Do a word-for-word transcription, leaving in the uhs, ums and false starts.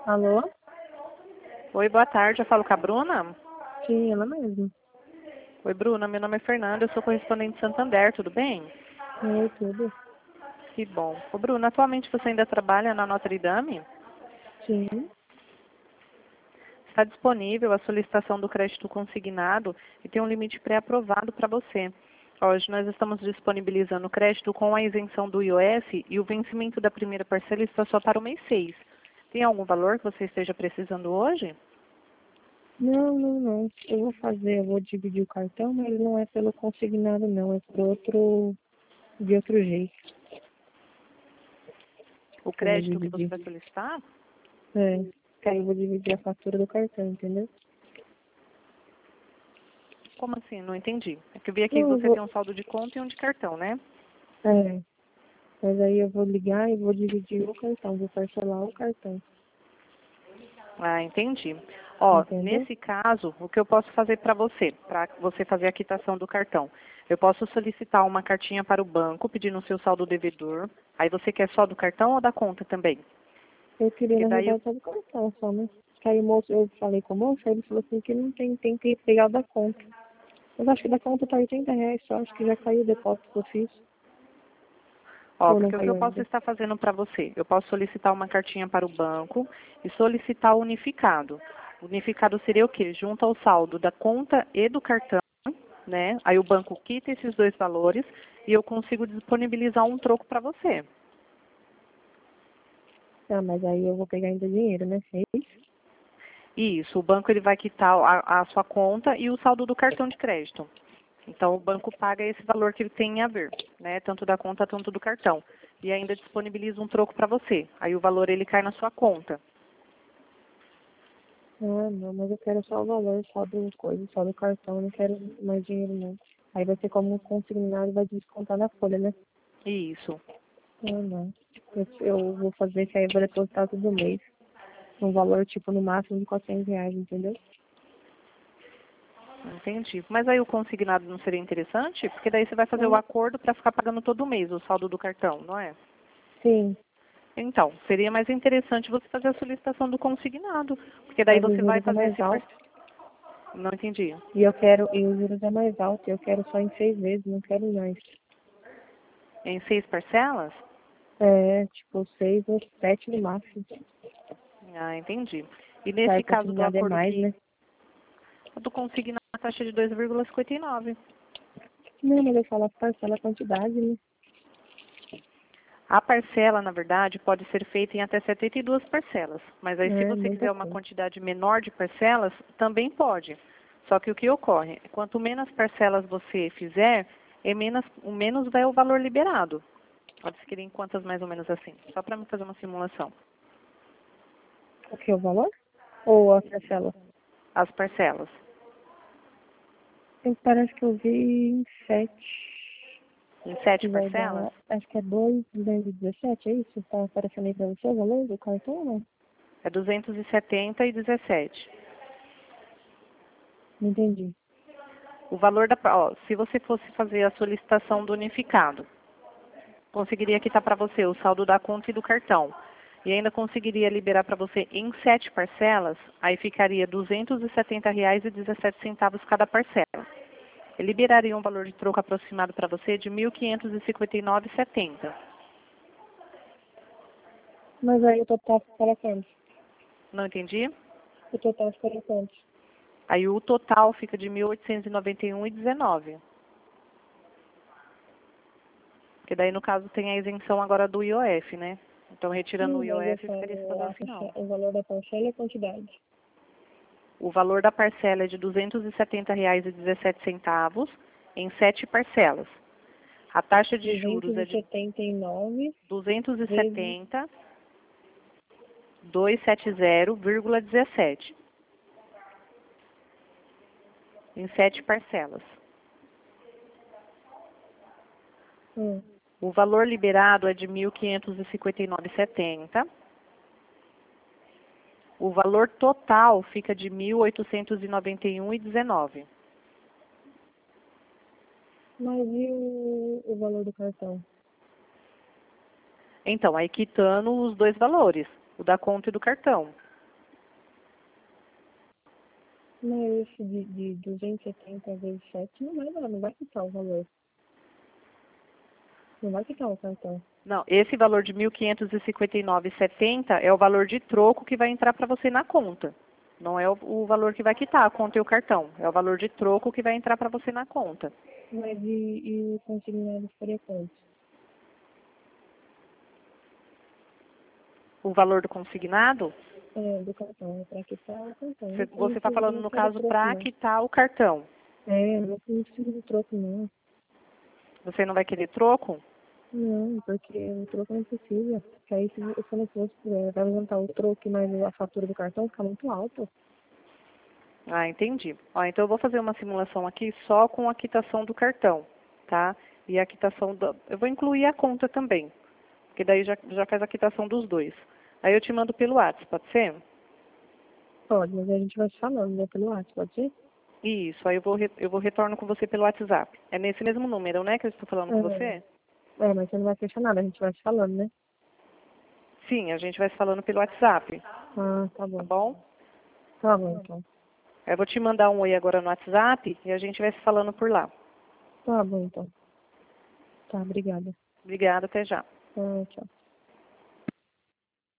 Alô? Oi, boa tarde. Eu falo com a Bruna. Sim, ela mesma. Oi, Bruna. Meu nome é Fernanda. Eu sou correspondente de Santander. Tudo bem? Oi, tudo? Que bom. Ô, Bruna, atualmente você ainda trabalha na Notre Dame? Sim. Está disponível a solicitação do crédito consignado e tem um limite pré-aprovado para você. Hoje nós estamos disponibilizando o crédito com a isenção do I O S e o vencimento da primeira parcela está só para o mês seis. Tem algum valor que você esteja precisando hoje? Não, não, não. Eu vou fazer, eu vou dividir o cartão, mas não é pelo consignado, não. É por outro, de outro jeito O que eu vou crédito que você dividir. vai solicitar? É, que aí eu vou dividir a fatura do cartão, entendeu? Como assim? Não entendi. É que eu vi aqui que Não, eu você tem vou, um saldo de conta e um de cartão, né? é, mas aí eu vou ligar e vou dividir o cartão, vou parcelar o cartão, Ah, entendi. Ó, entendeu? nesse caso, o que eu posso fazer para você, para você fazer a quitação do cartão? Eu posso solicitar uma cartinha para o banco pedindo o seu saldo devedor. Aí você quer só do cartão ou da conta também? Eu queria, Porque na daí eu... verdade, só do cartão, só, né? Que aí o moço, eu falei com o moço, aí ele falou assim que não tem, tem que pegar o da conta. Mas acho que da conta tá oitenta reais só, acho que já caiu o depósito que eu fiz. Ó, Ou não porque o que eu caiu posso ainda. estar fazendo para você? Eu posso solicitar uma cartinha para o banco e solicitar o unificado. O unificado seria o quê? Junto ao saldo da conta e do cartão, né? Aí o banco quita esses dois valores e eu consigo disponibilizar um troco para você. Ah, mas aí eu vou pegar ainda dinheiro, né? É isso? Isso, o banco ele vai quitar a, a sua conta e o saldo do cartão de crédito. Então o banco paga esse valor que ele tem a ver, né? Tanto da conta, tanto do cartão. E ainda disponibiliza um troco para você. Aí o valor ele cai na sua conta. Ah, não, mas eu quero só o valor, só do coisa, só do cartão, eu não quero mais dinheiro não. Aí vai ser como consignado, vai descontar na folha, né? Isso, Ah, não. Eu, eu vou fazer que aí eu vou depositar todo mês. Um valor, tipo, no máximo de quatrocentos reais, entendeu? entendi. Mas aí o consignado não seria interessante? Porque daí você vai fazer o Ah, acordo para ficar pagando todo mês o saldo do cartão, não é? sim, Então, seria mais interessante você fazer a solicitação do consignado. Porque daí mas os você vai juros é fazer mais esse... par- alto. Não entendi. E eu quero, e os juros é mais alto, eu quero só em seis vezes, não quero mais. Em seis parcelas? É, tipo, seis ou sete no máximo. Ah, entendi. E Que aí nesse caso do consignado é acordo mais, que né? tu consigna a taxa de dois vírgula cinquenta e nove. Não, mas eu falo a parcela, a quantidade, né? A parcela, na verdade, pode ser feita em até setenta e duas parcelas. Mas aí, se É você muita quiser uma coisa. quantidade menor de parcelas, também pode. Só que o que ocorre? Quanto menos parcelas você fizer, é menos, o menos vai o valor liberado. Pode ser em quantas mais ou menos assim? Só para me fazer uma simulação. O que, o valor? Ou a parcela? As parcelas. Eu, parece que eu vi em sete, Em sete que vai parcelas? dar, acho que é dois duzentos e dezessete, é isso? Tá aparecendo aí pra você o valor do cartão ou não? É duzentos e setenta e dezessete. Não entendi. O valor da... Ó, se você fosse fazer a solicitação do unificado, conseguiria quitar para você o saldo da conta e do cartão. E ainda conseguiria liberar para você em sete parcelas, aí ficaria duzentos e setenta reais e dezessete centavos cada parcela. Ele liberaria um valor de troco aproximado para você de mil quinhentos e cinquenta e nove reais e setenta centavos. Mas aí o total ficaria quanto? Não entendi? O total ficaria quanto? Aí o total fica de mil oitocentos e noventa e um reais e dezenove centavos. Porque daí, no caso, tem a isenção agora do I O F, né? Então, retirando o Sim, mas eu I O F, ficaria esse falo valor a final. parcela- o valor da parcela e a quantidade. O valor da parcela é de duzentos e setenta reais e dezessete centavos em sete parcelas. A taxa de juros duzentos é e de setenta e nove duzentos e vezes setenta mil duzentos e setenta vírgula dezessete em sete parcelas. hum, O valor liberado é de mil quinhentos e cinquenta e nove reais e setenta centavos. O valor total fica de mil oitocentos e noventa e um reais e dezenove centavos. mas e o, o valor do cartão? Então, aí quitando os dois valores, o da conta e do cartão. Mas esse de, de duzentos e setenta vezes sete não vai dar, não vai quitar o valor. Não vai quitar o cartão. Não, esse valor de mil quinhentos e cinquenta e nove reais e setenta centavos é o valor de troco que vai entrar para você na conta. Não é o, o valor que vai quitar a conta e o cartão. É o valor de troco que vai entrar para você na conta. Mas e, e o consignado faria quanto? O valor do consignado, É, do cartão, é pra quitar o cartão. você Eu não, está falando não no quero caso troco, para não. quitar o cartão. É, eu não não preciso de troco, não. Você não vai querer troco? Não, porque o troco não precisa. Porque aí, se você não fosse, é, vai levantar o troco, mas a fatura do cartão fica muito alta. Ah, entendi. Ó, então eu vou fazer uma simulação aqui só com a quitação do cartão, tá? E a quitação do... Eu vou incluir a conta também, porque daí já, já faz a quitação dos dois. Aí eu te mando pelo WhatsApp, pode ser? Pode, mas a gente vai se falando, né, pelo WhatsApp, pode ser? Isso, aí eu vou, re- eu vou retorno com você pelo WhatsApp. É nesse mesmo número, né, que eu estou falando com você? É, é, mas você não vai fechar nada, a gente vai se falando, né? Sim, a gente vai se falando pelo WhatsApp, Ah, tá tá bom. bom? Tá bom, então. Eu vou te mandar um oi agora no WhatsApp e a gente vai se falando por lá. Tá bom, então. Tá, obrigada. Obrigada, até já. Ah, tchau.